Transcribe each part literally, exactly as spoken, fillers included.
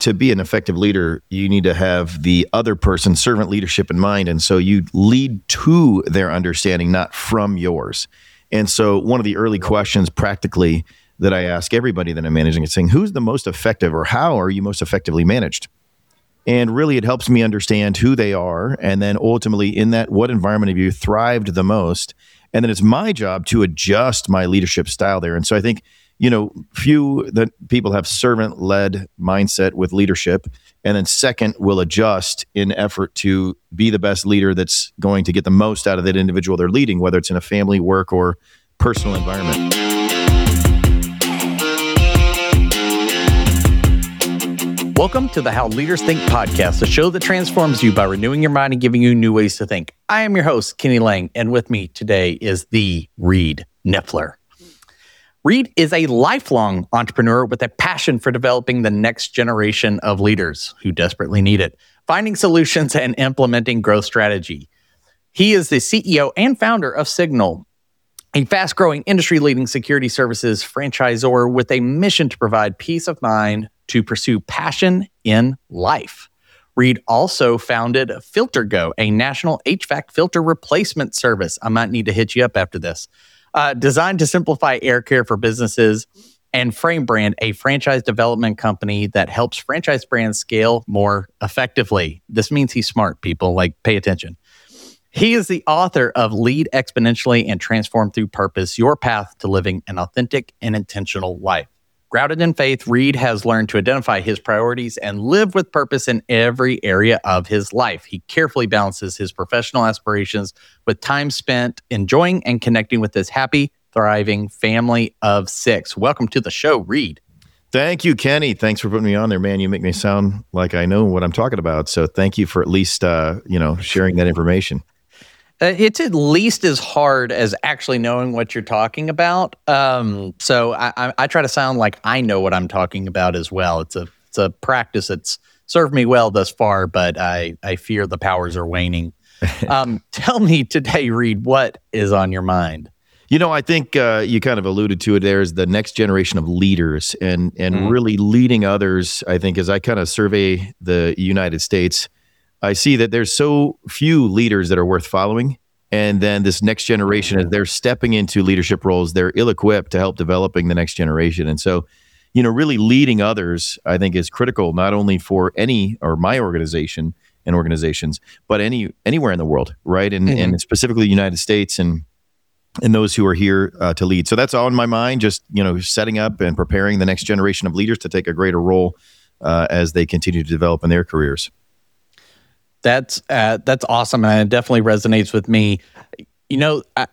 to be an effective leader, you need to have the other person's servant leadership in mind. And so you lead to their understanding, not from yours. And so one of the early questions practically that I ask everybody that I'm managing is saying, who's the most effective, or how are you most effectively managed? And really, it helps me understand who they are. And then ultimately in that, what environment have you thrived the most? And then it's my job to adjust my leadership style there. And so I think, you know, few that people have servant-led mindset with leadership, and then second will adjust in effort to be the best leader that's going to get the most out of that individual they're leading, whether it's in a family, work, or personal environment. Welcome to the How Leaders Think podcast, a show that transforms you by renewing your mind and giving you new ways to think. I am your host, Kenny Lang, and with me today is the Reed Niffler. Reed is a lifelong entrepreneur with a passion for developing the next generation of leaders who desperately need it, finding solutions and implementing growth strategy. He is the C E O and founder of Signal, a fast-growing industry-leading security services franchisor with a mission to provide peace of mind to pursue passion in life. Reed also founded FilterGo, a national H V A C filter replacement service. I might need to hit you up after this. Uh, designed to simplify air care for businesses, and Frame Brand, a franchise development company that helps franchise brands scale more effectively. This means he's smart, people. Like, pay attention. He is the author of Lead Exponentially and Transform Through Purpose, Your Path to Living an Authentic and Intentional Life. Grounded in faith, Reed has learned to identify his priorities and live with purpose in every area of his life. He carefully balances his professional aspirations with time spent enjoying and connecting with his happy, thriving family of six. Welcome to the show, Reed. Thank you, Kenny. Thanks for putting me on there, man. You make me sound like I know what I'm talking about. So thank you for at least, uh, you know, sharing that information. Uh, it's at least as hard as actually knowing what you're talking about. Um, so I, I, I try to sound like I know what I'm talking about as well. It's a it's a practice that's served me well thus far, but I, I fear the powers are waning. Um, tell me today, Reed, what is on your mind? You know, I think uh, you kind of alluded to it there, is the next generation of leaders and, and mm. really leading others. I think as I kind of survey the United States, I see that there's so few leaders that are worth following. And then this next generation, as they're stepping into leadership roles, they're ill-equipped to help developing the next generation. And so, you know, really leading others, I think, is critical, not only for any or my organization and organizations, but any anywhere in the world, right? And, mm-hmm. and specifically the United States and and those who are here uh, to lead. So that's all in my mind, just, you know, setting up and preparing the next generation of leaders to take a greater role uh, as they continue to develop in their careers. That's uh, that's awesome, and it definitely resonates with me. You know, I,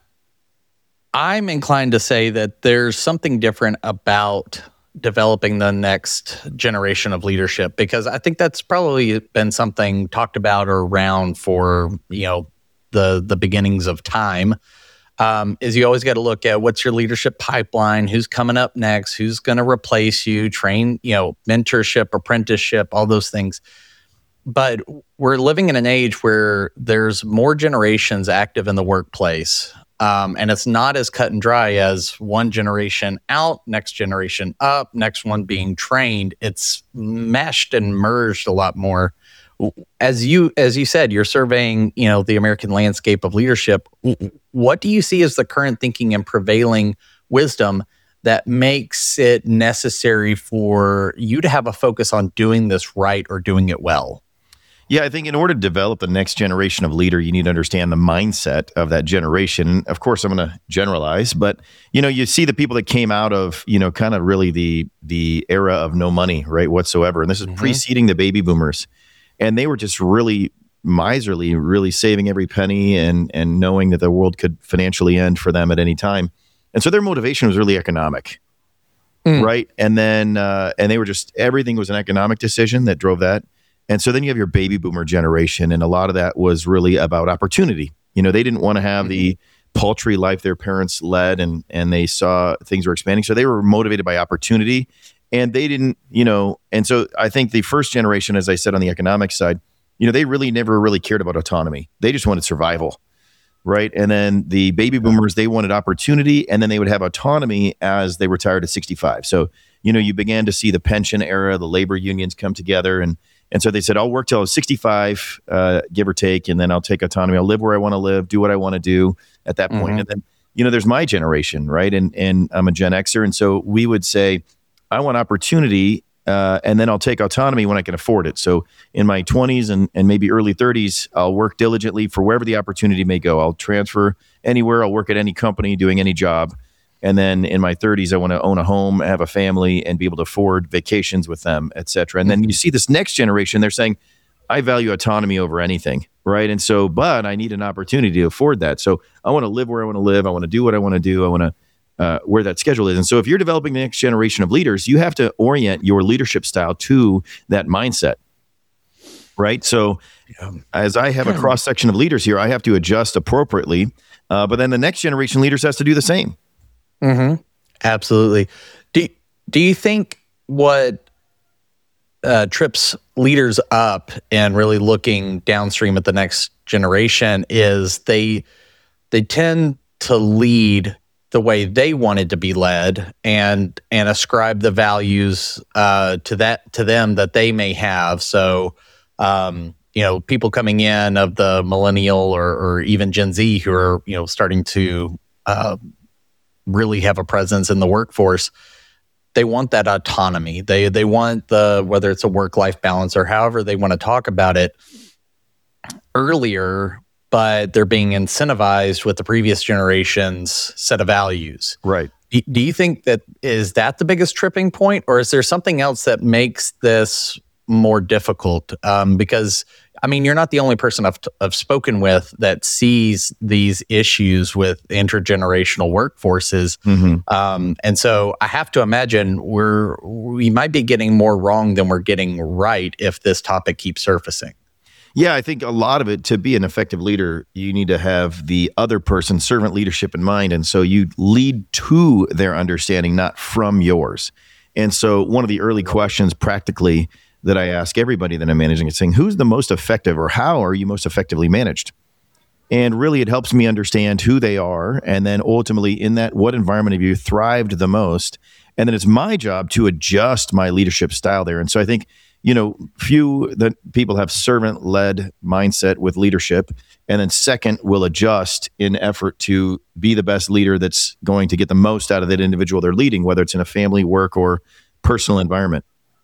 I'm inclined to say that there's something different about developing the next generation of leadership, because I think that's probably been something talked about or around for, you know, the the beginnings of time. Um, is you always got to look at what's your leadership pipeline, who's coming up next, who's going to replace you, train, you know, mentorship, apprenticeship, all those things. But we're living in an age where there's more generations active in the workplace. Um, and it's not as cut and dry as one generation out, next generation up, next one being trained. It's meshed and merged a lot more. As you as you said, you're surveying, you know, the American landscape of leadership. What do you see as the current thinking and prevailing wisdom that makes it necessary for you to have a focus on doing this right or doing it well? Yeah, I think in order to develop the next generation of leader, you need to understand the mindset of that generation. Of course, I'm going to generalize, but you know, you see the people that came out of, you know, kind of really the the era of no money, right, whatsoever. And this is mm-hmm. preceding the baby boomers. And they were just really miserly, really saving every penny and and knowing that the world could financially end for them at any time. And so their motivation was really economic, mm. right? And then, uh, and they were just, everything was an economic decision that drove that. And so then you have your baby boomer generation, and a lot of that was really about opportunity. You know, they didn't want to have mm-hmm. the paltry life their parents led, and and they saw things were expanding. So they were motivated by opportunity, and they didn't, you know, and so I think the first generation, as I said, on the economic side, you know, they really never really cared about autonomy. They just wanted survival, right? And then the baby boomers, they wanted opportunity, and then they would have autonomy as they retired at sixty-five. So you know, you began to see the pension era, the labor unions come together. And, and so they said, I'll work till I was sixty-five, uh, give or take, and then I'll take autonomy. I'll live where I want to live, do what I want to do at that point. Mm-hmm. And then, you know, there's my generation, right? And, and I'm a Gen Xer. And so we would say, I want opportunity, uh, and then I'll take autonomy when I can afford it. So in my twenties and, and maybe early thirties, I'll work diligently for wherever the opportunity may go. I'll transfer anywhere. I'll work at any company doing any job. And then in my thirties, I want to own a home, have a family, and be able to afford vacations with them, et cetera. And then you see this next generation, they're saying, I value autonomy over anything, right? And so, but I need an opportunity to afford that. So I want to live where I want to live. I want to do what I want to do. I want to Uh, where that schedule is. And so if you're developing the next generation of leaders, you have to orient your leadership style to that mindset, right? So yeah. as I have a cross section of leaders here, I have to adjust appropriately. Uh, but then the next generation leaders has to do the same. Mm-hmm. Absolutely. Do, do you think what uh, trips leaders up and really looking downstream at the next generation is they they tend to lead the way they wanted to be led and and ascribe the values uh, to that to them that they may have. So, um, you know, people coming in of the millennial or, or even Gen Z who are, you know, starting to uh, really have a presence in the workforce, they want that autonomy. They they want the, whether it's a work-life balance or however they want to talk about it earlier, but they're being incentivized with the previous generation's set of values. Right. Do, do you think that, is that the biggest tripping point, or is there something else that makes this more difficult? Um, because, I mean, you're not the only person I've, I've spoken with that sees these issues with intergenerational workforces. Mm-hmm. Um, and so I have to imagine we're, we might be getting more wrong than we're getting right if this topic keeps surfacing. Yeah, I think a lot of it, to be an effective leader, you need to have the other person's servant leadership in mind. And so you lead to their understanding, not from yours. And so one of the early questions practically that I ask everybody that I'm managing is saying, who's the most effective, or how are you most effectively managed? And really it helps me understand who they are. And then ultimately in that, what environment have you thrived the most? And then it's my job to adjust my leadership style there. And so I think, you know, few that people have servant-led mindset with leadership, and then second will adjust in effort to be the best leader that's going to get the most out of that individual they're leading, whether it's in a family, work, or personal environment.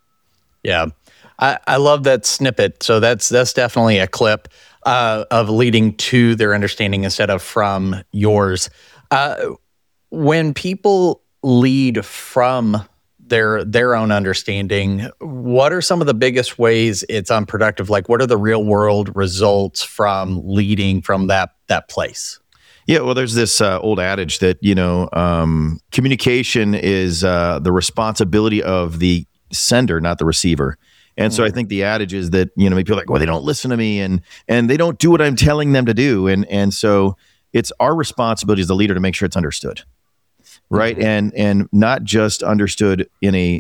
Yeah, I, I love that snippet. So that's that's definitely a clip uh, of leading to their understanding instead of from yours. Uh, when people lead from their their own understanding, what are some of the biggest ways it's unproductive? Like, what are the real world results from leading from that that place? Yeah, well, there's this uh, old adage that, you know, um, communication is uh, the responsibility of the sender, not the receiver. And mm-hmm. so I think the adage is that, you know, people are like, well, they don't listen to me and and they don't do what I'm telling them to do. And and so it's our responsibility as the leader to make sure it's understood. Right. Mm-hmm. And and not just understood in a,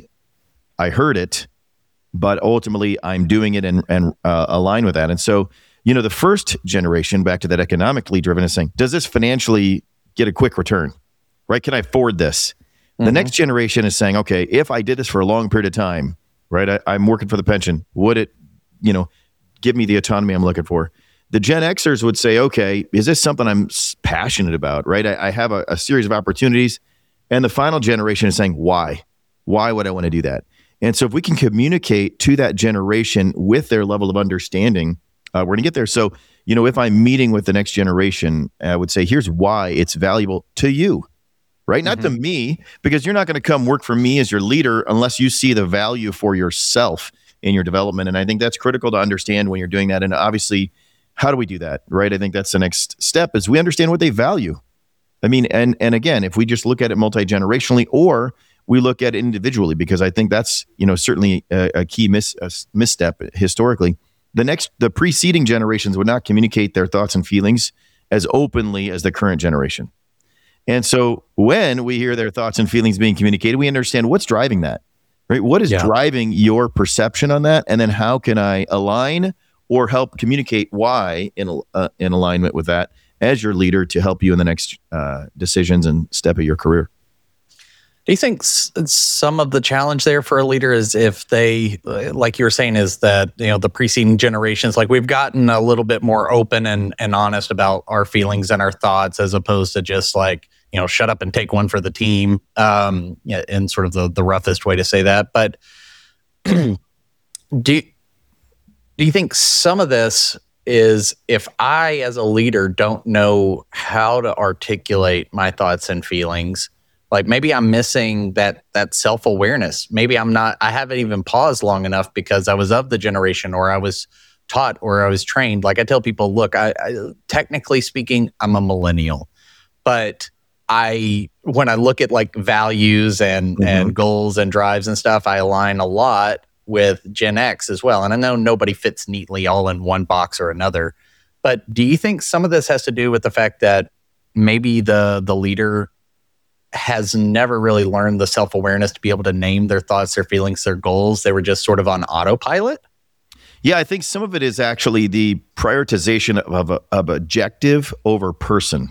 I heard it, but ultimately I'm doing it and, and uh, align with that. And so, you know, the first generation, back to that economically driven, is saying, does this financially get a quick return? Right. Can I afford this? Mm-hmm. The next generation is saying, okay, if I did this for a long period of time, right, I, I'm working for the pension, would it, you know, give me the autonomy I'm looking for? The Gen Xers would say, okay, is this something I'm passionate about? Right. I, I have a, a series of opportunities. And the final generation is saying, why? Why would I want to do that? And so if we can communicate to that generation with their level of understanding, uh, we're going to get there. So, you know, if I'm meeting with the next generation, I would say, here's why it's valuable to you, right? Mm-hmm. Not to me, because you're not going to come work for me as your leader unless you see the value for yourself in your development. And I think that's critical to understand when you're doing that. And obviously, how do we do that, right? I think that's the next step, is we understand what they value. I mean, and and again, if we just look at it multi-generationally, or we look at it individually, because I think that's, you know, certainly a, a key mis, a misstep historically. The next, the preceding generations would not communicate their thoughts and feelings as openly as the current generation. And so when we hear their thoughts and feelings being communicated, we understand what's driving that, right? What is yeah. driving your perception on that? And then how can I align or help communicate why in uh, in alignment with that as your leader to help you in the next uh, decisions and step of your career? Do you think s- some of the challenge there for a leader is if they, like you were saying, is that, you know, the preceding generations, like we've gotten a little bit more open and, and honest about our feelings and our thoughts, as opposed to just like, you know, shut up and take one for the team, um, yeah, in sort of the, the roughest way to say that. But do, do you think some of this is if I, as a leader, don't know how to articulate my thoughts and feelings, like maybe I'm missing that that self-awareness. Maybe I'm not, I haven't even paused long enough because I was of the generation, or I was taught, or I was trained. Like I tell people, look, I, I technically speaking, I'm a millennial, but I, when I look at like values and, mm-hmm. and goals and drives and stuff, I align a lot with Gen X as well. And I know nobody fits neatly all in one box or another, but do you think some of this has to do with the fact that maybe the the leader has never really learned the self-awareness to be able to name their thoughts, their feelings, their goals? They were just sort of on autopilot? Yeah, I think some of it is actually the prioritization of, of, of objective over person.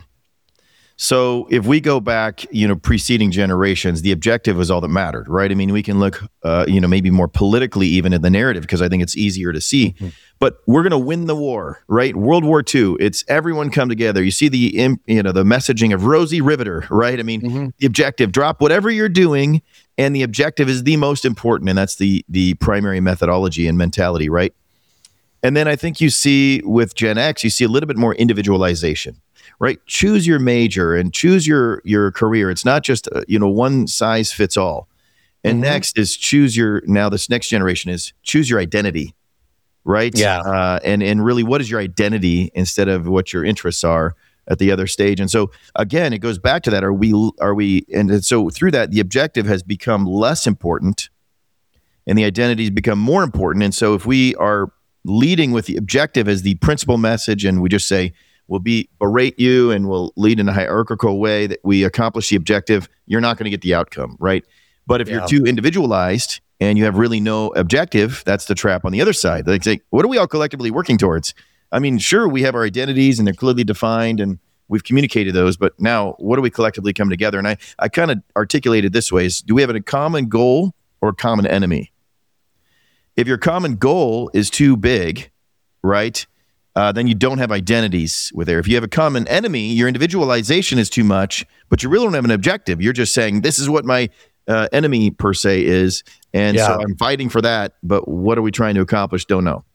So if we go back, you know, preceding generations, the objective was all that mattered, right? I mean, we can look, uh, you know, maybe more politically even at the narrative, because I think it's easier to see. Mm-hmm. But we're going to win the war, right? World War Two, it's everyone come together. You see the, you know, the messaging of Rosie Riveter, right? I mean, mm-hmm. the objective, drop whatever you're doing, and the objective is the most important, and that's the the primary methodology and mentality, right? And then I think you see with Gen X, you see a little bit more individualization. Right, choose your major and choose your your career. It's not just uh, you know one size fits all. And mm-hmm. next is choose your. Now this next generation is choose your identity, right? Yeah. Uh, and and really, what is your identity instead of what your interests are at the other stage? And so again, it goes back to that. Are we are we? And so through that, the objective has become less important, and the identity has become more important. And so if we are leading with the objective as the principal message, and we just say, we'll be berate you and we'll lead in a hierarchical way that we accomplish the objective, you're not going to get the outcome, right? But if yeah. you're too individualized and you have really no objective, that's the trap on the other side. They say, what are we all collectively working towards? I mean, sure, we have our identities and they're clearly defined and we've communicated those, but now what do we collectively come together? And I, I kind of articulated this way is, do we have a common goal or a common enemy? If your common goal is too big, right? Uh, then you don't have identities with there. If you have a common enemy, your individualization is too much, but you really don't have an objective. You're just saying, this is what my uh, enemy per se is. And yeah. so I'm fighting for that. But what are we trying to accomplish? Don't know.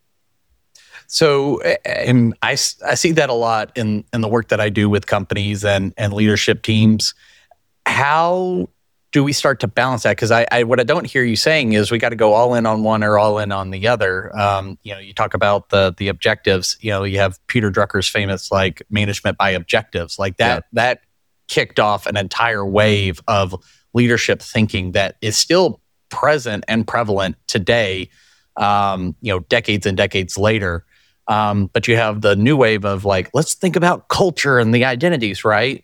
So, and I, I see that a lot in, in the work that I do with companies and, and leadership teams. How do we start to balance that? Because I, I, what I don't hear you saying is we got to go all in on one or all in on the other. Um, you know, you talk about the the objectives. You know, you have Peter Drucker's famous like management by objectives, like that. Yeah. That kicked off an entire wave of leadership thinking that is still present and prevalent today. Um, you know, decades and decades later. Um, but you have the new wave of like, let's think about culture and the identities, right?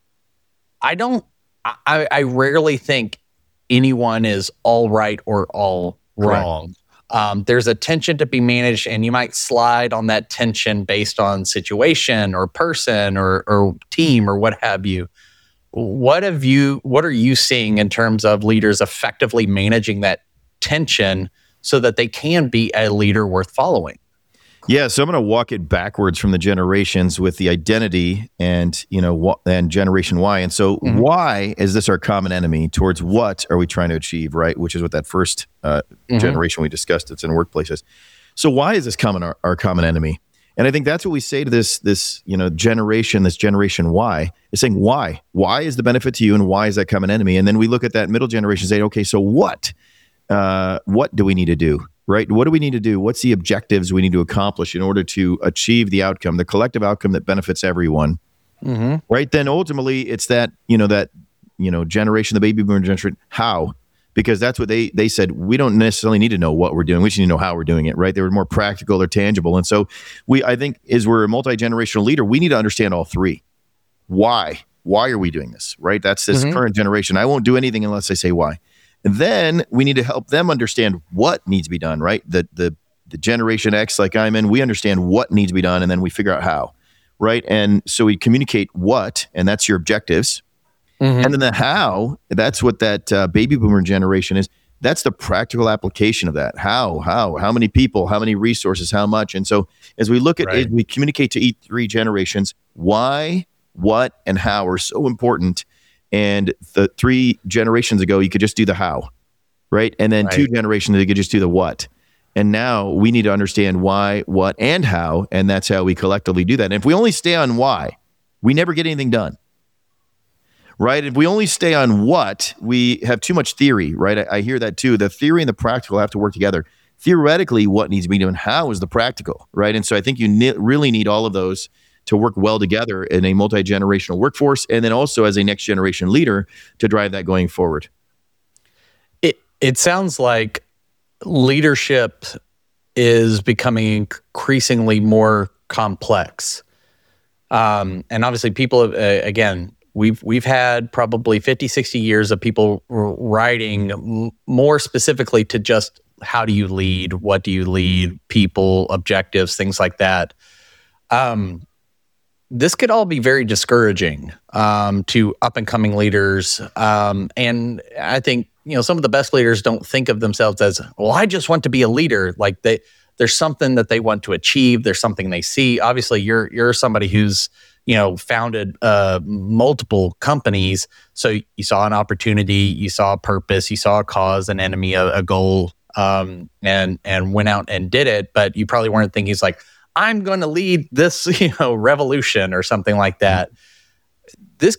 I don't. I, I rarely think anyone is all right or all wrong. Um, there's a tension to be managed, and you might slide on that tension based on situation or person or, or team or what have you. What have you? What are you seeing in terms of leaders effectively managing that tension so that they can be a leader worth following? Yeah, so I'm going to walk it backwards from the generations with the identity and, you know, and generation Y. And so mm-hmm. why is this our common enemy? Towards what are we trying to achieve, right? Which is what that first uh, mm-hmm. generation we discussed, it's in workplaces. So why is this common our, our common enemy? And I think that's what we say to this, this, you know, generation, this generation Y, is saying why? Why is the benefit to you and why is that common enemy? And then we look at that middle generation and say, okay, so what? Uh, what do we need to do? Right? What do we need to do? What's the objectives we need to accomplish in order to achieve the outcome, the collective outcome that benefits everyone? Mm-hmm. Right? Then ultimately, it's that, you know, that, you know, generation, the baby boomer generation, how? Because that's what they they said, we don't necessarily need to know what we're doing. We just need to know how we're doing it, right? They were more practical or tangible. And so we, I think, as we're a multi-generational leader, we need to understand all three. Why? Why are we doing this, right? That's this mm-hmm. current generation. I won't do anything unless I say why. And then we need to help them understand what needs to be done, right? The, the the Generation X, like I'm in, we understand what needs to be done, and then we figure out how, right? And so we communicate what, and that's your objectives. Mm-hmm. And then the how, that's what that uh, baby boomer generation is. That's the practical application of that. How, how, how many people, how many resources, how much. And so as we look at Right. it, we communicate to each three generations, why, what, and how are so important. And the three generations ago, you could just do the how, right? And then right. two generations ago, you could just do the what. And now we need to understand why, what, and how. And that's how we collectively do that. And if we only stay on why, we never get anything done. Right? If we only stay on what, we have too much theory, right? I, I hear that too. The theory and the practical have to work together. Theoretically, what needs to be done, how is the practical, right? And so I think you ne- really need all of those to work well together in a multi-generational workforce, and then also as a next generation leader to drive that going forward. It it sounds like leadership is becoming increasingly more complex. Um, and obviously people, uh, again, We've we've had probably fifty, sixty years of people writing m- more specifically to just how do you lead, what do you lead, people, objectives, things like that. Um, this could all be very discouraging um, to up-and-coming leaders. Um, and I think, you know, some of the best leaders don't think of themselves as, well, I just want to be a leader. Like they, there's something that they want to achieve. There's something they see. Obviously, you're you're somebody who's you know, founded uh, multiple companies. So you saw an opportunity, you saw a purpose, you saw a cause, an enemy, a, a goal, um, and and went out and did it. But you probably weren't thinking, it's like, I'm going to lead this, you know, revolution or something like that. This,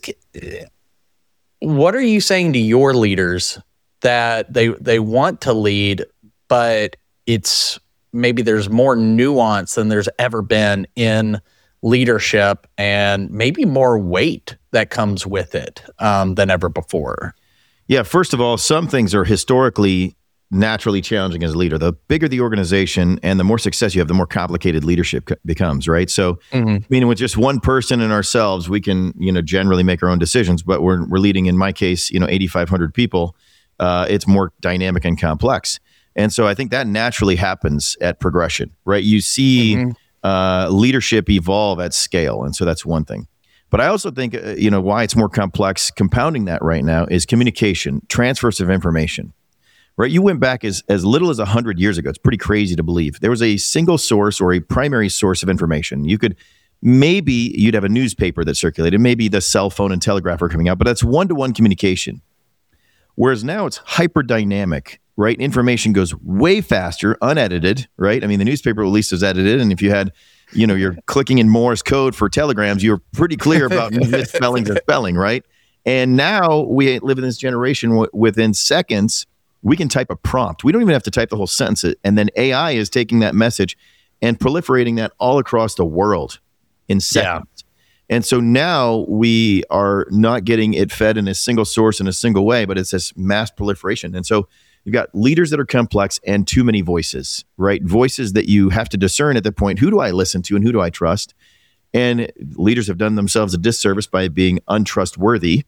what are you saying to your leaders that they they want to lead, but it's maybe there's more nuance than there's ever been in leadership and maybe more weight that comes with it um, than ever before? Yeah, first of all, some things are historically naturally challenging as a leader. The bigger the organization and the more success you have, the more complicated leadership c- becomes, right? So, mm-hmm. meaning with just one person and ourselves, we can, you know, generally make our own decisions, but we're we're leading, in my case, you know, eighty-five hundred people. Uh, it's more dynamic and complex. And so I think that naturally happens at progression, right? You see mm-hmm. Uh, leadership evolve at scale. And so that's one thing. But I also think, uh, you know, why it's more complex, compounding that right now is communication, transfers of information, right? You went back as, as little as one hundred years ago. It's pretty crazy to believe. There was a single source or a primary source of information. You could, maybe you'd have a newspaper that circulated, maybe the cell phone and telegraph are coming out, but that's one-to-one communication. Whereas now it's hyper dynamic, right? Information goes way faster, unedited, right? I mean, the newspaper at least is edited. And if you had, you know, you're clicking in Morse code for telegrams, you're pretty clear about misspellings and spelling, right? And now we live in this generation w- within seconds, we can type a prompt. We don't even have to type the whole sentence. And then A I is taking that message and proliferating that all across the world in seconds. Yeah. And so now we are not getting it fed in a single source in a single way, but it's this mass proliferation. And so you've got leaders that are complex and too many voices, right? Voices that you have to discern at the point, who do I listen to and who do I trust? And leaders have done themselves a disservice by being untrustworthy,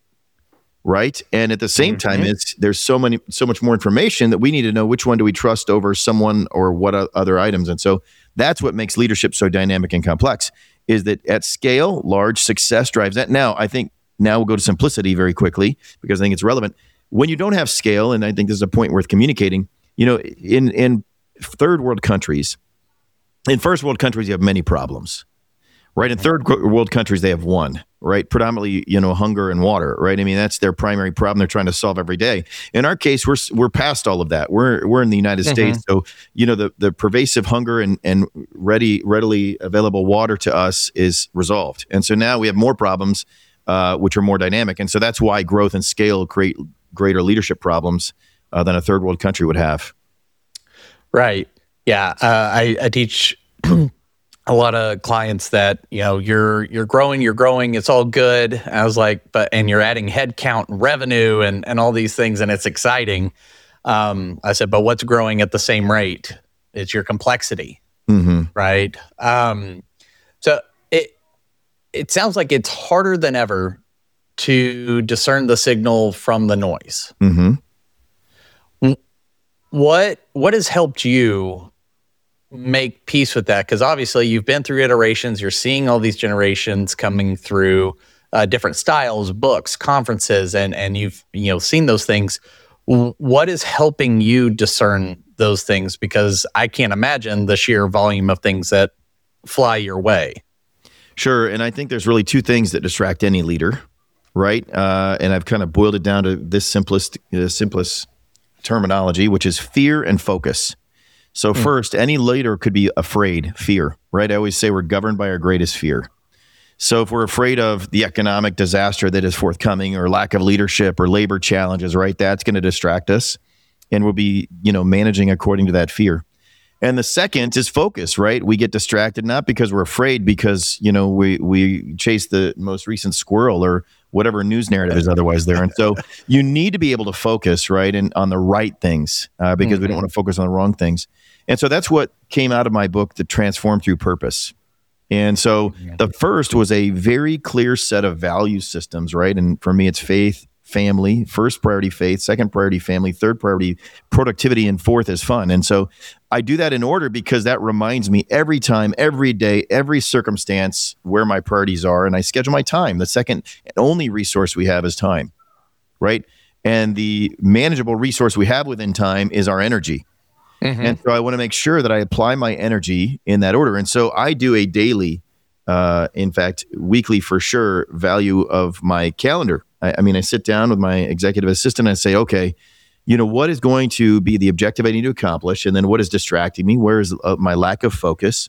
right? And at the same mm-hmm. time, it's there's so many, so much more information that we need to know which one do we trust over someone or what other items. And so that's what makes leadership so dynamic and complex, is that at scale, large success drives that. Now, I think now we'll go to simplicity very quickly because I think it's relevant. When you don't have scale, and I think this is a point worth communicating, you know, in, in third world countries, in first world countries, you have many problems, right? In third world countries, they have one, right? Predominantly, you know, hunger and water, right? I mean, that's their primary problem they're trying to solve every day. In our case, we're we're past all of that. We're we're in the United mm-hmm. States, so you know, the the pervasive hunger and and ready readily available water to us is resolved, and so now we have more problems, uh, which are more dynamic, and so that's why growth and scale create greater leadership problems uh, than a third world country would have. Right. Yeah. Uh, I, I teach a lot of clients that, you know, you're, you're growing, you're growing, it's all good. I was like, but, and you're adding headcount and revenue and, and all these things, and it's exciting. Um, I said, but what's growing at the same rate? It's your complexity. Mm-hmm. Right. Um, so it, it sounds like it's harder than ever to discern the signal from the noise. Mm-hmm. What what has helped you make peace with that? Because obviously you've been through iterations, you're seeing all these generations coming through. uh, different styles, books, conferences, and and you've you know seen those things. W- What is helping you discern those things? Because I can't imagine the sheer volume of things that fly your way. Sure. And I think there's really two things that distract any leader, right? Uh, and I've kind of boiled it down to this simplest, uh, simplest terminology, which is fear and focus. So mm. first, any leader could be afraid, fear, right? I always say we're governed by our greatest fear. So if we're afraid of the economic disaster that is forthcoming, or lack of leadership, or labor challenges, right, that's going to distract us, and we'll be, you know, managing according to that fear. And the second is focus, right? We get distracted not because we're afraid, because, you know, we we chase the most recent squirrel or whatever news narrative is otherwise there. And so you need to be able to focus, right, and on the right things, uh, because mm-hmm. we don't want to focus on the wrong things. And so that's what came out of my book, The Transform Through Purpose. And so the first was a very clear set of value systems, right? And for me, it's faith, family, first priority faith, second priority family, third priority productivity, and fourth is fun. And so I do that in order because that reminds me every time, every day, every circumstance where my priorities are, and I schedule my time. The second and only resource we have is time, right? And the manageable resource we have within time is our energy. Mm-hmm. And so I want to make sure that I apply my energy in that order. And so I do a daily, uh, in fact, weekly for sure, value of my calendar. I, I mean, I sit down with my executive assistant and I say, okay, you know, what is going to be the objective I need to accomplish? And then what is distracting me? Where is uh, my lack of focus?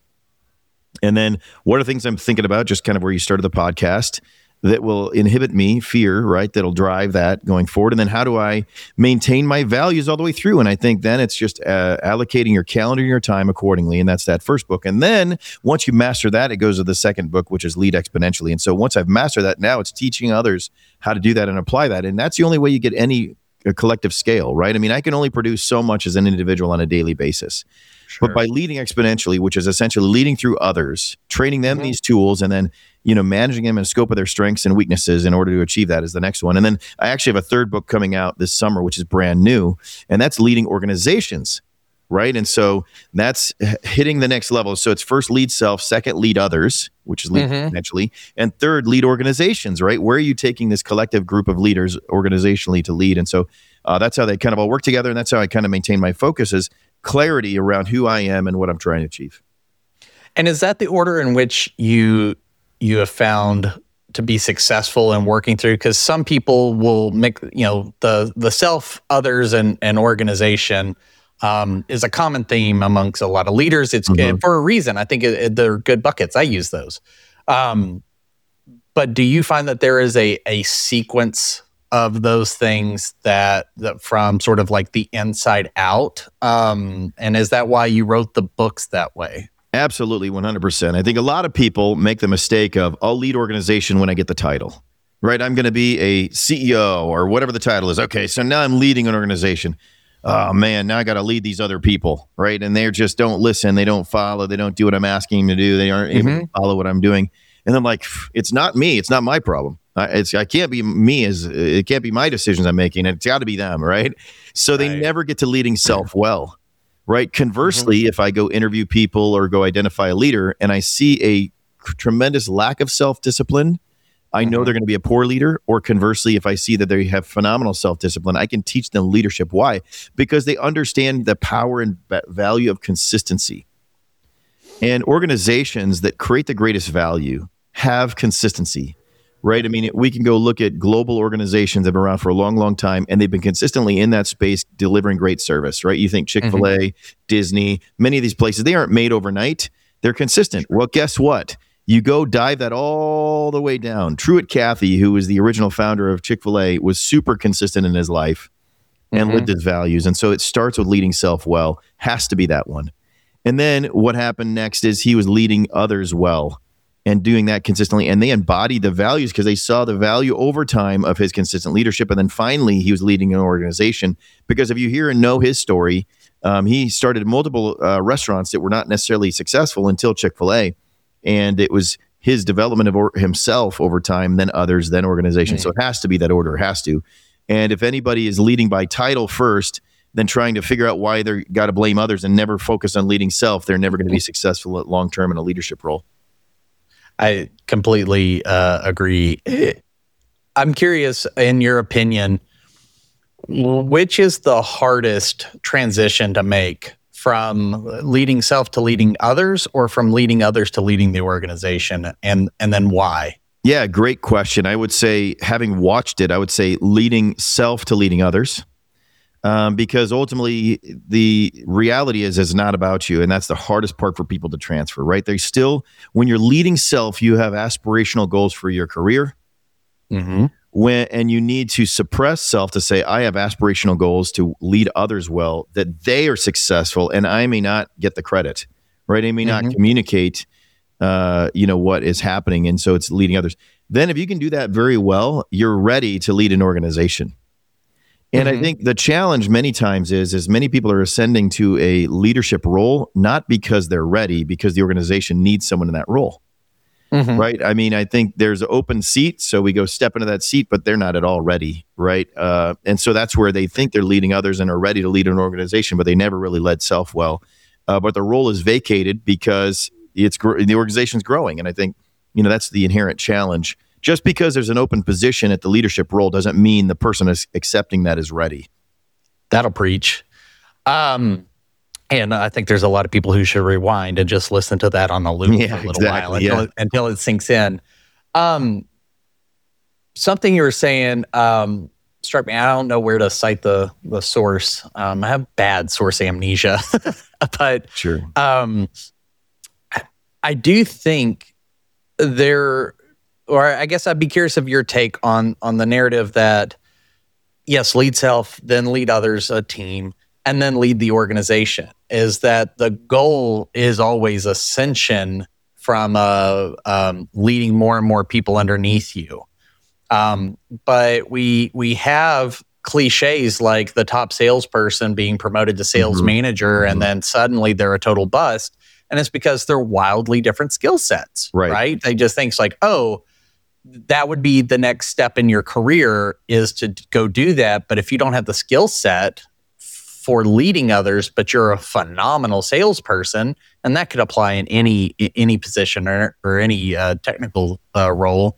And then what are things I'm thinking about, just kind of where you started the podcast, that will inhibit me, fear, right? That'll drive that going forward. And then how do I maintain my values all the way through? And I think then it's just uh, allocating your calendar and your time accordingly. And that's that first book. And then once you master that, it goes to the second book, which is Lead Exponentially. And so once I've mastered that, now it's teaching others how to do that and apply that. And that's the only way you get any a collective scale, right? I mean, I can only produce so much as an individual on a daily basis. Sure. But by leading exponentially, which is essentially leading through others, training them mm-hmm. these tools, and then, you know, managing them in the scope of their strengths and weaknesses in order to achieve that is the next one. And then I actually have a third book coming out this summer, which is brand new, and that's leading organizations, right? And so that's hitting the next level. So it's first lead self, second lead others, which is lead mm-hmm. exponentially, and third lead organizations, right? Where are you taking this collective group of leaders organizationally to lead? And so uh, that's how they kind of all work together, and that's how I kind of maintain my focus is clarity around who I am and what I'm trying to achieve. And is that the order in which you you have found to be successful in working through? Because some people will make, you know, the the self, others, and, and organization um, is a common theme amongst a lot of leaders. It's mm-hmm. for a reason. I think it, it, they're good buckets. I use those. Um, but do you find that there is a a sequence of those things that, that from sort of like the inside out? Um, and is that why you wrote the books that way? Absolutely, one hundred percent. I think a lot of people make the mistake of, I'll lead organization when I get the title, right? I'm going to be a C E O or whatever the title is. Okay, so now I'm leading an organization. Oh man, now I got to lead these other people, right? And they just don't listen. They don't follow. They don't do what I'm asking them to do. They aren't mm-hmm. able to follow what I'm doing. And I'm like, it's not me. It's not my problem. I, it's, I can't be me as it can't be my decisions I'm making. It's got to be them, right? So they right. never get to leading self well, right? Conversely, mm-hmm. if I go interview people or go identify a leader and I see a tremendous lack of self-discipline, I know mm-hmm. they're going to be a poor leader. Or conversely, if I see that they have phenomenal self-discipline, I can teach them leadership. Why? Because they understand the power and value of consistency. And organizations that create the greatest value have consistency. Right. I mean, we can go look at global organizations that have been around for a long, long time, and they've been consistently in that space delivering great service. Right. You think Chick-fil-A, mm-hmm. Disney, many of these places, they aren't made overnight. They're consistent. Well, guess what? You go dive that all the way down. Truett Cathy, who was the original founder of Chick-fil-A, was super consistent in his life and mm-hmm. lived his values. And so it starts with leading self well, has to be that one. And then what happened next is he was leading others well. And doing that consistently. And they embodied the values because they saw the value over time of his consistent leadership. And then finally, he was leading an organization. Because if you hear and know his story, um, he started multiple uh, restaurants that were not necessarily successful until Chick-fil-A. And it was his development of or- himself over time, then others, then organizations. Mm-hmm. So it has to be that order, it has to. And if anybody is leading by title first, then trying to figure out why they're got to blame others and never focus on leading self, they're never going to be successful long-term in a leadership role. I completely uh, agree. I'm curious, in your opinion, which is the hardest transition to make, from leading self to leading others, or from leading others to leading the organization, and and then why? Yeah, great question. I would say, having watched it, I would say leading self to leading others. Um, because ultimately the reality is, is not about you. And that's the hardest part for people to transfer, right? They still, when you're leading self, you have aspirational goals for your career. Mm-hmm. When, and you need to suppress self to say, I have aspirational goals to lead others well, that they are successful and I may not get the credit, right? I may mm-hmm. not communicate, uh, you know, what is happening. And so it's leading others. Then if you can do that very well, you're ready to lead an organization. And mm-hmm. I think the challenge many times is, is many people are ascending to a leadership role, not because they're ready, because the organization needs someone in that role, mm-hmm. right? I mean, I think there's an open seat, so we go step into that seat, but they're not at all ready, right? Uh, and so that's where they think they're leading others and are ready to lead an organization, but they never really led self well. Uh, but the role is vacated because it's gr- the organization's growing. And I think, you know, that's the inherent challenge. Just because there's an open position at the leadership role doesn't mean the person is accepting that is ready. That'll preach. Um, and I think there's a lot of people who should rewind and just listen to that on the loop yeah, for a little exactly, while until, yeah. it, until it sinks in. Um, something you were saying um, struck me. I don't know where to cite the the source. Um, I have bad source amnesia, but sure. Um, I do think there. Or I guess I'd be curious of your take on on the narrative that, yes, lead self, then lead others, a team, and then lead the organization. Is that the goal is always ascension from uh, um, leading more and more people underneath you. Um, but we we have cliches like the top salesperson being promoted to sales mm-hmm. manager, mm-hmm. and then suddenly they're a total bust. And it's because they're wildly different skill sets, right? right? They just think it's like, oh, that would be the next step in your career, is to go do that. But if you don't have the skill set for leading others, but you're a phenomenal salesperson, and that could apply in any any position or, or any uh, technical uh, role.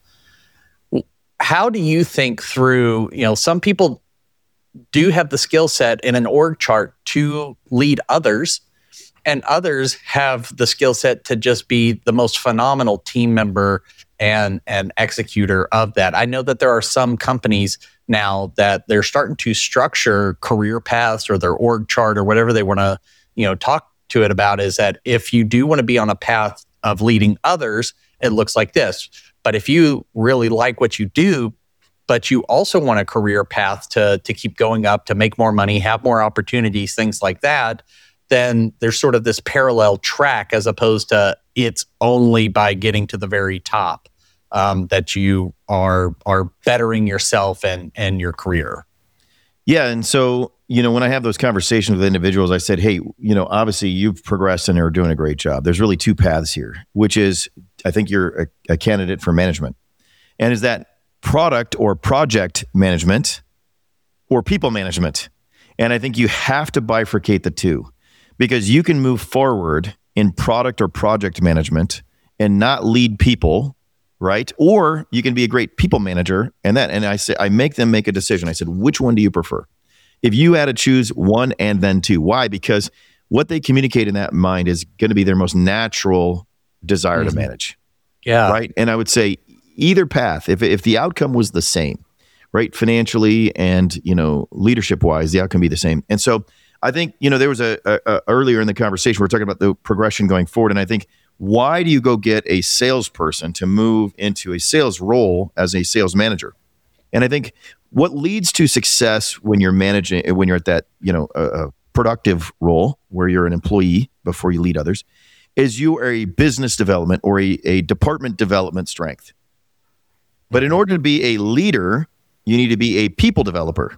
How do you think through, you know, some people do have the skill set in an org chart to lead others, and others have the skill set to just be the most phenomenal team member and an executor of that. I know that there are some companies now that they're starting to structure career paths or their org chart or whatever they want to, you know, talk to it about, is that if you do want to be on a path of leading others, it looks like this. But if you really like what you do, but you also want a career path to to keep going up, to make more money, have more opportunities, things like that, then there's sort of this parallel track, as opposed to it's only by getting to the very top um, that you are are bettering yourself and and your career. Yeah, and so, you know, when I have those conversations with individuals, I said, hey, you know, obviously you've progressed and are doing a great job. There's really two paths here, which is, I think you're a, a candidate for management. And is that product or project management or people management? And I think you have to bifurcate the two, because you can move forward in product or project management and not lead people, right? Or you can be a great people manager, and that, and I say, I make them make a decision. I said, which one do you prefer? If you had to choose one and then two, why? Because what they communicate in that mind is going to be their most natural desire mm-hmm. to manage. Yeah. Right. And I would say either path, if if the outcome was the same, right, financially and, you know, leadership wise, the outcome be the same. And so I think, you know, there was a, a, a earlier in the conversation, we we're talking about the progression going forward. And I think, why do you go get a salesperson to move into a sales role as a sales manager? And I think what leads to success when you're managing, when you're at that, you know, a, a productive role where you're an employee before you lead others, is you are a business development or a, a department development strength. But in order to be a leader, you need to be a people developer.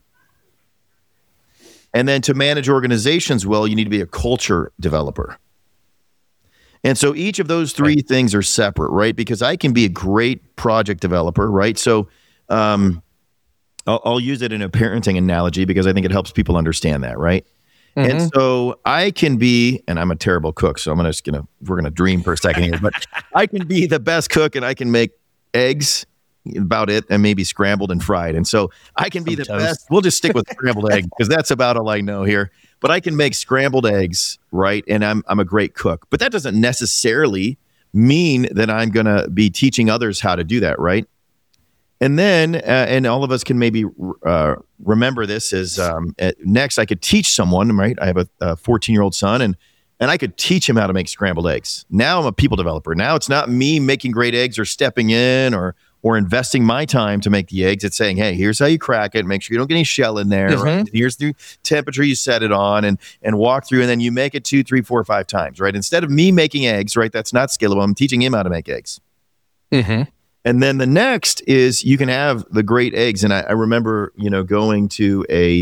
And then to manage organizations well, you need to be a culture developer. And so each of those three right. things are separate, right? Because I can be a great project developer, right? So um, I'll, I'll use it in a parenting analogy because I think it helps people understand that, right? Mm-hmm. And so I can be, and I'm a terrible cook, so I'm gonna just gonna we're gonna dream for a second here, but I can be the best cook, and I can make eggs, about it, and maybe scrambled and fried. And so I can be Some the toast. best. We'll just stick with scrambled egg because that's about all I know here. But I can make scrambled eggs, right? And I'm I'm a great cook. But that doesn't necessarily mean that I'm gonna be teaching others how to do that, right? And then, uh, and all of us can maybe uh, remember this as um, at, next, I could teach someone, right? I have a, a fourteen-year-old son, and and I could teach him how to make scrambled eggs. Now I'm a people developer. Now it's not me making great eggs or stepping in or or investing my time to make the eggs. It's saying, hey, here's how you crack it. Make sure you don't get any shell in there. Mm-hmm. Right? Here's the temperature you set it on, and and walk through, and then you make it two, three, four, five times, right? Instead of me making eggs, right? That's not scalable. I'm teaching him how to make eggs. Mm-hmm. And then the next is you can have the great eggs. And I, I remember, you know, going to a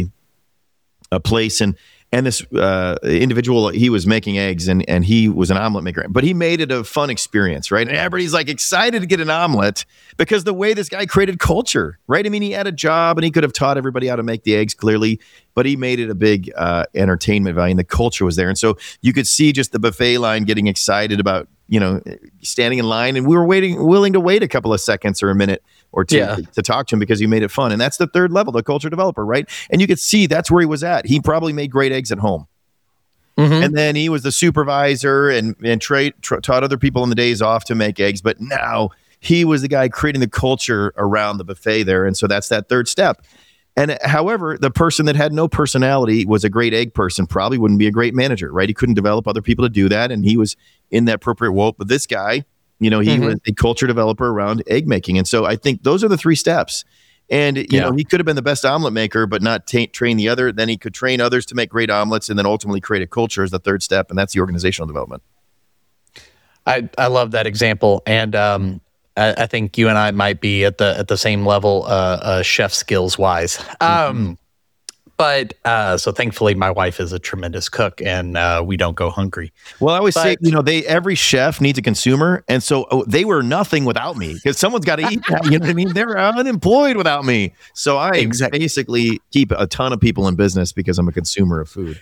a place and and this uh, individual, he was making eggs and and he was an omelet maker, but he made it a fun experience, right? And everybody's like excited to get an omelet because the way this guy created culture, right? I mean, he had a job and he could have taught everybody how to make the eggs clearly, but he made it a big uh, entertainment value, and the culture was there. And so you could see just the buffet line getting excited about, you know, standing in line, and we were waiting, willing to wait a couple of seconds or a minute or two Yeah. to, to talk to him because you made it fun. And that's the third level, the culture developer, right? And you could see that's where he was at. He probably made great eggs at home. Mm-hmm. And then he was the supervisor and, and tra- tra- taught other people on the days off to make eggs. But now he was the guy creating the culture around the buffet there. And so that's that third step. And however, the person that had no personality was a great egg person, probably wouldn't be a great manager, right? He couldn't develop other people to do that. And he was in that appropriate role. But this guy, you know, he Mm-hmm. was a culture developer around egg making. And so I think those are the three steps. And, you Yeah. know, he could have been the best omelet maker, but not ta train the other. Then he could train others to make great omelets and then ultimately create a culture as the third step. And that's the organizational development. I, I love that example, and um, I, I think you and I might be at the at the same level, uh, uh, chef skills wise. Um, but uh, so thankfully, my wife is a tremendous cook, and uh, we don't go hungry. Well, I always say, But- you know, they every chef needs a consumer, and so oh, they were nothing without me because someone's got to eat that. You know what I mean? They're unemployed without me, so I Exactly. basically keep a ton of people in business because I'm a consumer of food.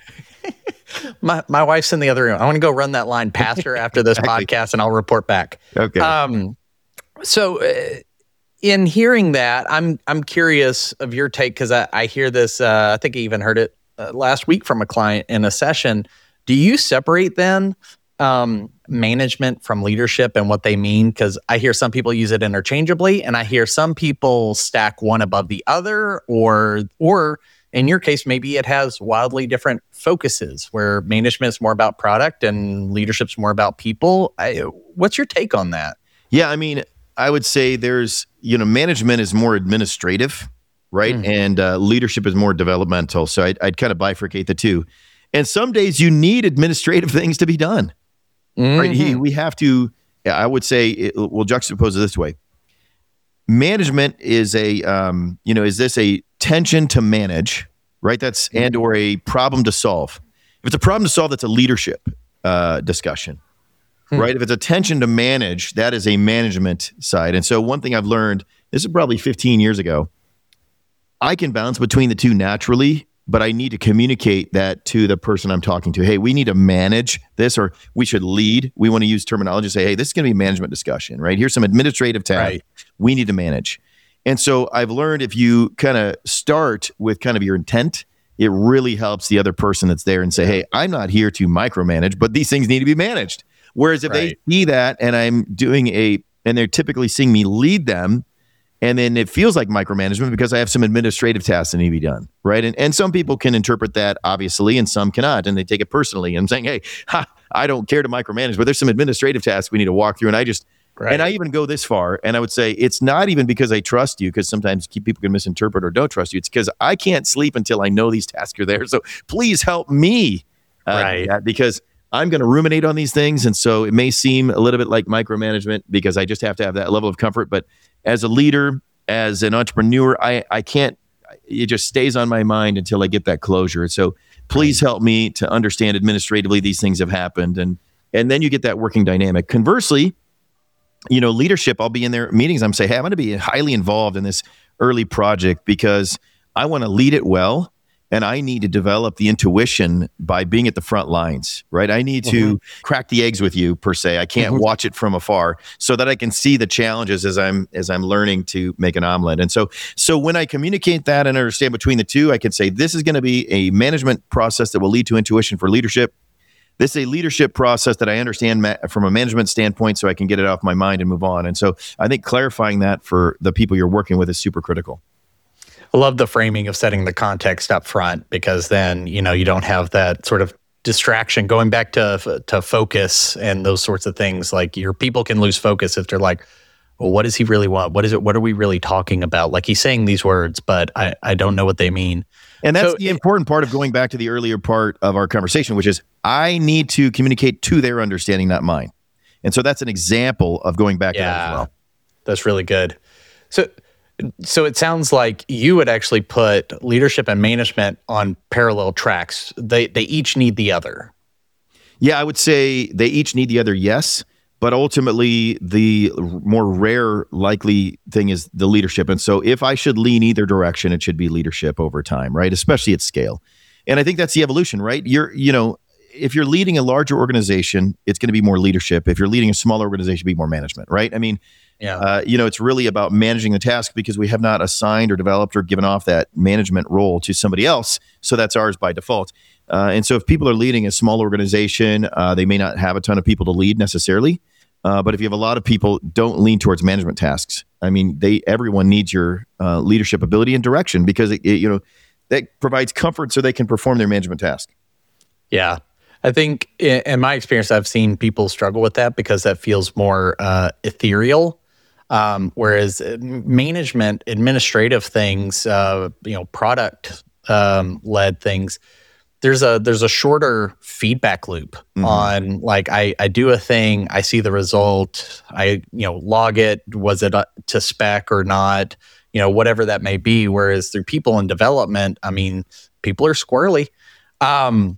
My my wife's in the other room. I want to go run that line past her after this Exactly. podcast, and I'll report back. Okay. Um, so uh, in hearing that, I'm I'm curious of your take because I, I hear this. Uh, I think I even heard it uh, last week from a client in a session. Do you separate then um, management from leadership and what they mean? Because I hear some people use it interchangeably, and I hear some people stack one above the other, or or in your case, maybe it has wildly different focuses where management is more about product and leadership's more about people. I, what's your take on that? Yeah, I mean, I would say there's, you know, management is more administrative, right? Mm. And uh, leadership is more developmental. So I'd, I'd kind of bifurcate the two. And some days you need administrative things to be done, right? He, we have to, I would say, it, we'll juxtapose it this way. Management is a, um, you know, is this a tension to manage, right? That's, and or a problem to solve. If it's a problem to solve, that's a leadership uh, discussion. Hmm. Right? If it's a tension to manage, that is a management side. And so one thing I've learned, this is probably fifteen years ago, I can bounce between the two naturally, but I need to communicate that to the person I'm talking to. Hey, we need to manage this, or we should lead. We want to use terminology, say, hey, this is going to be a management discussion, right? Here's some administrative tasks Right. we need to manage. And so I've learned if you kind of start with kind of your intent, it really helps the other person that's there and say, hey, I'm not here to micromanage, but these things need to be managed. Whereas if Right. they see that and I'm doing a, and they're typically seeing me lead them, and then it feels like micromanagement because I have some administrative tasks that need to be done, right? And and some people can interpret that obviously, and some cannot, and they take it personally. And I'm saying, hey, ha, I don't care to micromanage, but there's some administrative tasks we need to walk through. And I just, Right. and I even go this far, and I would say it's not even because I trust you, because sometimes people can misinterpret or don't trust you. It's because I can't sleep until I know these tasks are there. So please help me, uh, Right. do that, because I'm going to ruminate on these things. And so it may seem a little bit like micromanagement because I just have to have that level of comfort. But as a leader, as an entrepreneur, I, I can't, it just stays on my mind until I get that closure. So please help me to understand administratively these things have happened. And, and then you get that working dynamic. Conversely, you know, leadership, I'll be in their meetings. I'm saying, hey, I'm going to be highly involved in this early project because I want to lead it well. and I need to develop the intuition by being at the front lines, right? I need to mm-hmm. crack the eggs with you, per se. I can't mm-hmm. watch it from afar, so that I can see the challenges as I'm as I'm learning to make an omelet. And so, so when I communicate that and understand between the two, I can say this is going to be a management process that will lead to intuition for leadership. This is a leadership process that I understand ma- from a management standpoint, so I can get it off my mind and move on. And so I think clarifying that for the people you're working with is super critical. I love the framing of setting the context up front, because then, you know, you don't have that sort of distraction. Going back to to focus and those sorts of things, like your people can lose focus if they're like, well, what does he really want? What is it? What are we really talking about? Like, he's saying these words, but I, I don't know what they mean. And that's so, the important part of going back to the earlier part of our conversation, which is I need to communicate to their understanding, not mine. And so that's an example of going back yeah, to that as well. That's really good. So, so it sounds like you would actually put leadership and management on parallel tracks. They they each need the other. Yeah, I would say they each need the other, yes. But ultimately, the more rare likely thing is the leadership. And so if I should lean either direction, it should be leadership over time, right? Especially at scale. And I think that's the evolution, right? You're, you know, if you're leading a larger organization, it's going to be more leadership. If you're leading a smaller organization, it'll be more management, right? I mean, yeah. uh, you know, it's really about managing the task, because we have not assigned or developed or given off that management role to somebody else. So that's ours by default. Uh, and so if people are leading a small organization, uh, they may not have a ton of people to lead necessarily. Uh, but if you have a lot of people, don't lean towards management tasks. I mean, they everyone needs your uh, leadership ability and direction, because it, it, you know, that provides comfort so they can perform their management task. Yeah. I think in my experience, I've seen people struggle with that because that feels more uh, ethereal. Um, whereas management, administrative things, uh, you know, product um, led things, there's a there's a shorter feedback loop mm-hmm. on, like, I, I do a thing, I see the result, I you know log it, was it to spec or not, you know, whatever that may be. Whereas through people in development, I mean, people are squirrely. Um,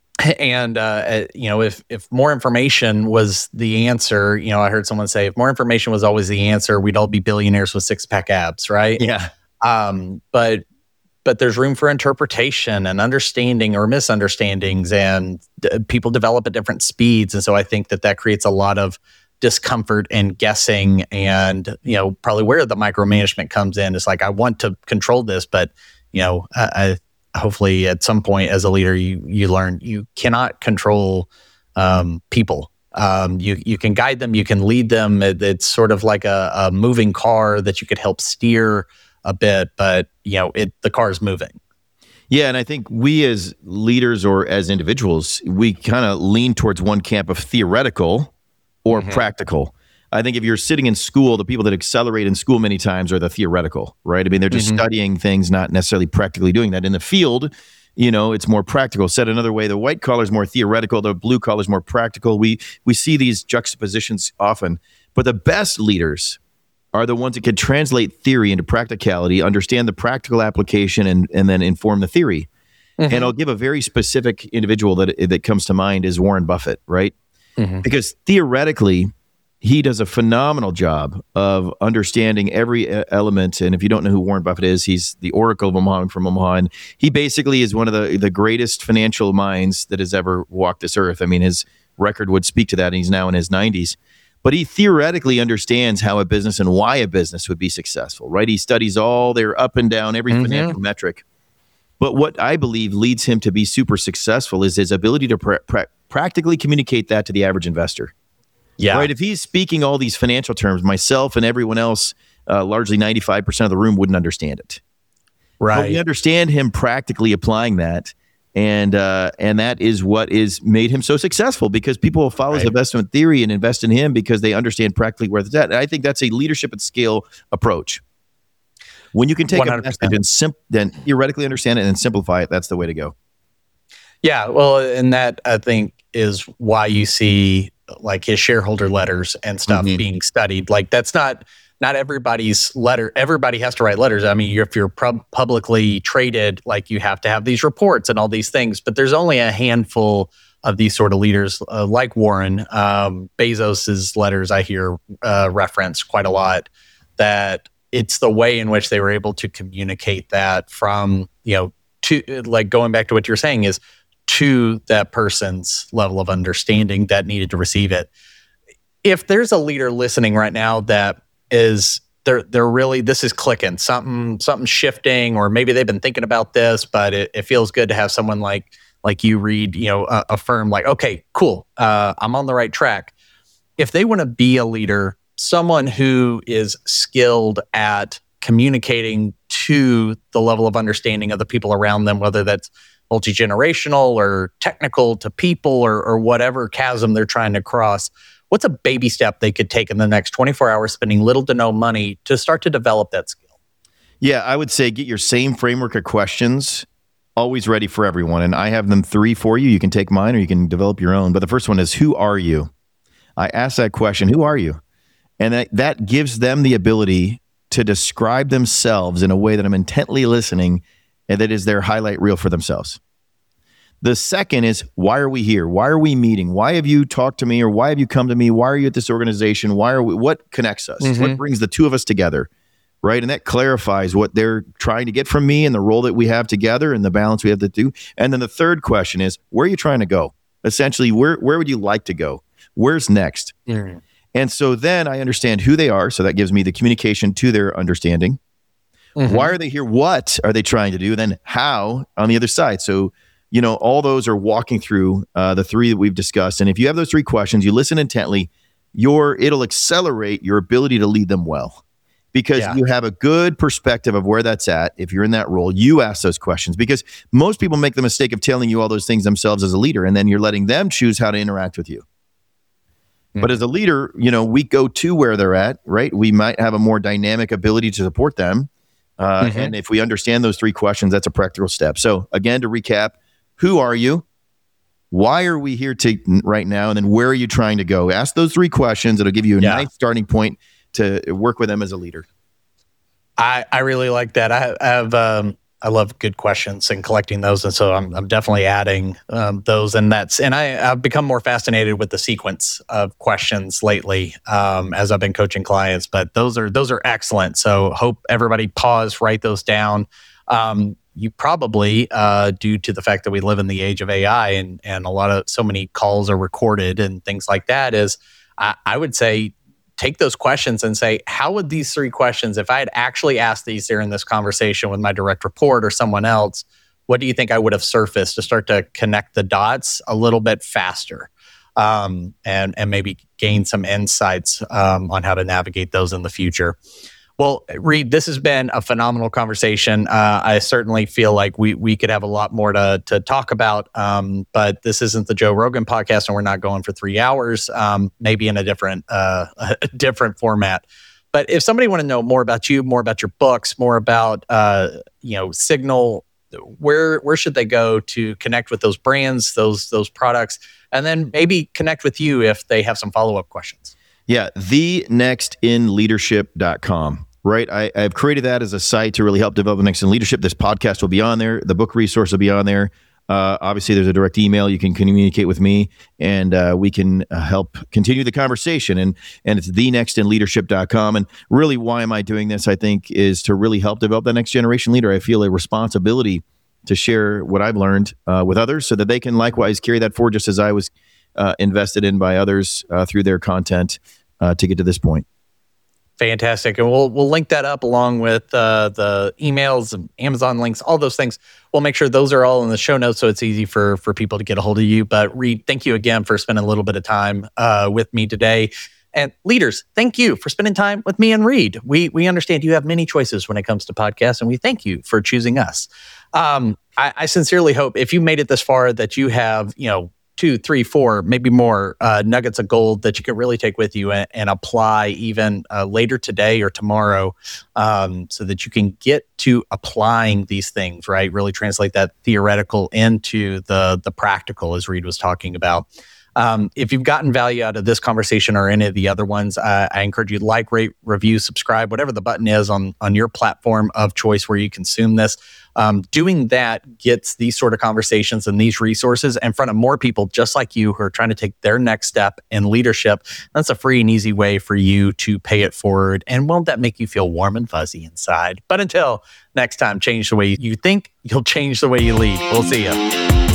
And, uh, you know, if if more information was the answer, you know, I heard someone say, if more information was always the answer, we'd all be billionaires with six-pack abs, right? Yeah. Um, but but there's room for interpretation and understanding or misunderstandings, and d- people develop at different speeds. And so I think that that creates a lot of discomfort and guessing, and, you know, probably where the micromanagement comes in. It's like, I want to control this, but, you know, I, I hopefully at some point as a leader, you you learn you cannot control um, people. Um, you you can guide them, you can lead them. It, it's sort of like a, a moving car that you could help steer a bit, but you know it the car is moving. Yeah, and I think we as leaders or as individuals, we kind of lean towards one camp of theoretical or mm-hmm. practical. I think if you're sitting in school, the people that accelerate in school many times are the theoretical, right? I mean, they're just mm-hmm. studying things, not necessarily practically doing that. In the field, you know, it's more practical. Said another way, the white collar is more theoretical, the blue collar is more practical. We we see these juxtapositions often, but the best leaders are the ones that can translate theory into practicality, understand the practical application, and and then inform the theory. Mm-hmm. And I'll give a very specific individual that that comes to mind is Warren Buffett, right? Mm-hmm. Because theoretically, he does a phenomenal job of understanding every element. And if you don't know who Warren Buffett is, he's the Oracle of Omaha from Omaha. And he basically is one of the, the greatest financial minds that has ever walked this earth. I mean, his record would speak to that, and he's now in his nineties. But he theoretically understands how a business and why a business would be successful, right? He studies all their up and down, every mm-hmm. financial metric. But what I believe leads him to be super successful is his ability to pra- pra- practically communicate that to the average investor. Yeah. Right. If he's speaking all these financial terms, myself and everyone else, uh, largely ninety-five percent of the room wouldn't understand it. Right. But we understand him practically applying that. And uh, and that is what is made him so successful, because people will follow right. his investment theory and invest in him because they understand practically where it's at. And I think that's a leadership at scale approach. When you can take one hundred percent a message and sim- then theoretically understand it and simplify it, that's the way to go. Yeah. Well, and that, I think, is why you see like his shareholder letters and stuff mm-hmm. being studied. Like, that's not not everybody's letter. Everybody has to write letters. I mean, if you're pub- publicly traded, like, you have to have these reports and all these things. But there's only a handful of these sort of leaders, uh, like Warren. Um, Bezos's letters I hear uh, referenced quite a lot. That it's the way in which they were able to communicate that from, you know, to, like going back to what you're saying, is to that person's level of understanding that needed to receive it. If there's a leader listening right now that is, they're they're really, this is clicking, something something shifting, or maybe they've been thinking about this, but it, it feels good to have someone like like you, Reed, you know, uh, affirm like, okay, cool, uh, I'm on the right track. If they want to be a leader, someone who is skilled at communicating to the level of understanding of the people around them, whether that's multi-generational or technical to people, or, or whatever chasm they're trying to cross, what's a baby step they could take in the next twenty-four hours, spending little to no money to start to develop that skill? Yeah, I would say get your same framework of questions always ready for everyone. And I have them three for you. You can take mine or you can develop your own. But the first one is, who are you? I ask that question, who are you? And that, that gives them the ability to describe themselves in a way that I'm intently listening, and that is their highlight reel for themselves. The second is, why are we here? Why are we meeting? Why have you talked to me, or why have you come to me? Why are you at this organization? Why are we, what connects us? Mm-hmm. What brings the two of us together? Right? And that clarifies what they're trying to get from me and the role that we have together and the balance we have to do. And then the third question is, where are you trying to go? Essentially, where, where would you like to go? Where's next? Mm-hmm. And so then I understand who they are. So that gives me the communication to their understanding. Mm-hmm. Why are they here? What are they trying to do? Then how on the other side? So, you know, all those are walking through uh, the three that we've discussed. And if you have those three questions, you listen intently, your it'll accelerate your ability to lead them well. Because yeah. you have a good perspective of where that's at. If you're in that role, you ask those questions, because most people make the mistake of telling you all those things themselves as a leader, and then you're letting them choose how to interact with you. Mm-hmm. But as a leader, you know, we go to where they're at, right? We might have a more dynamic ability to support them. Uh, mm-hmm. And if we understand those three questions, that's a practical step. So again, to recap, who are you? Why are we here to right now? And then where are you trying to go? Ask those three questions. It'll give you a yeah. nice starting point to work with them as a leader. I, I really like that. I, I have um, I love good questions and collecting those, and so I'm I'm definitely adding um, those. And that's and I I've become more fascinated with the sequence of questions lately um, as I've been coaching clients. But those are those are excellent. So hope everybody pause, write those down. Um, you probably, uh, due to the fact that we live in the age of A I and and a lot of so many calls are recorded and things like that, is I, I would say, take those questions and say, how would these three questions, if I had actually asked these during this conversation with my direct report or someone else, what do you think I would have surfaced to start to connect the dots a little bit faster, um, and, and maybe gain some insights um, on how to navigate those in the future? Well, Reed, this has been a phenomenal conversation. Uh, I certainly feel like we we could have a lot more to to talk about, um, but this isn't the Joe Rogan podcast, and we're not going for three hours. Um, maybe in a different uh, a different format. But if somebody want to know more about you, more about your books, more about uh, you know Signal, where where should they go to connect with those brands, those those products, and then maybe connect with you if they have some follow up questions? Yeah, the next in leadership dot com. Right. I, I've created that as a site to really help develop Next in Leadership. This podcast will be on there. The book resource will be on there. Uh, obviously, there's a direct email. You can communicate with me, and uh, we can uh, help continue the conversation. And and it's the next in leadership dot com. And really, why am I doing this? I think is to really help develop the next generation leader. I feel a responsibility to share what I've learned uh, with others so that they can likewise carry that forward, just as I was uh, invested in by others uh, through their content uh, to get to this point. Fantastic. And we'll we'll link that up along with uh, the emails and Amazon links, all those things. We'll make sure those are all in the show notes so it's easy for, for people to get a hold of you. But Reed, thank you again for spending a little bit of time uh, with me today. And leaders, thank you for spending time with me and Reed. We we understand you have many choices when it comes to podcasts, and we thank you for choosing us. Um, I, I sincerely hope if you made it this far that you have, you know, two, three, four, maybe more uh, nuggets of gold that you can really take with you and, and apply even uh, later today or tomorrow, um, so that you can get to applying these things, right? Really translate that theoretical into the the practical, as Reed was talking about. Um, if you've gotten value out of this conversation or any of the other ones, uh, I encourage you to like, rate, review, subscribe, whatever the button is on, on your platform of choice where you consume this. Um, doing that gets these sort of conversations and these resources in front of more people just like you who are trying to take their next step in leadership. That's a free and easy way for you to pay it forward. And won't that make you feel warm and fuzzy inside? But until next time, change the way you think, you'll change the way you lead. We'll see you.